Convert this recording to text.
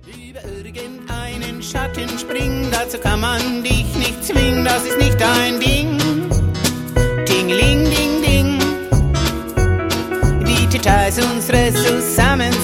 Über irgendeinen Schatten springen, dazu kann man dich nicht zwingen, das ist nicht dein Ding. Tingeling, ding, ding. Die Details unseres Zusammenseins